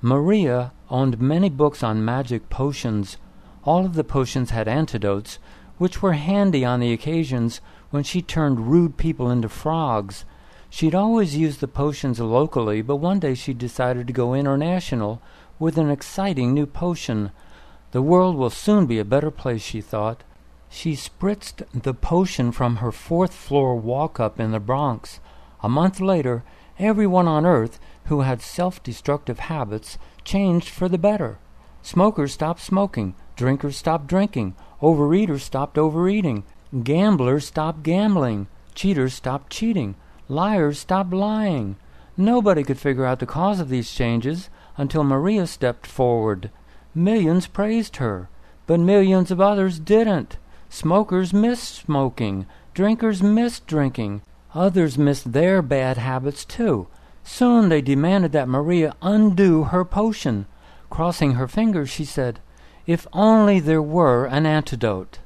Maria owned many books on magic potions. All of the potions had antidotes, which were handy on the occasions when she turned rude people into frogs. She'd always used the potions locally, but one day she decided to go international with an exciting new potion. The world will soon be a better place, she thought. She spritzed the potion from her fourth-floor walk-up in the Bronx. A month later, everyone on Earth who had self-destructive habits changed for the better. Smokers stopped smoking, drinkers stopped drinking, overeaters stopped overeating, gamblers stopped gambling, cheaters stopped cheating, liars stopped lying. Nobody could figure out the cause of these changes until Maria stepped forward. Millions praised her, but millions of others didn't. Smokers missed smoking, drinkers missed drinking, others missed their bad habits too. Soon they demanded that Maria undo her potion. Crossing her fingers, she said, "If only there were an antidote."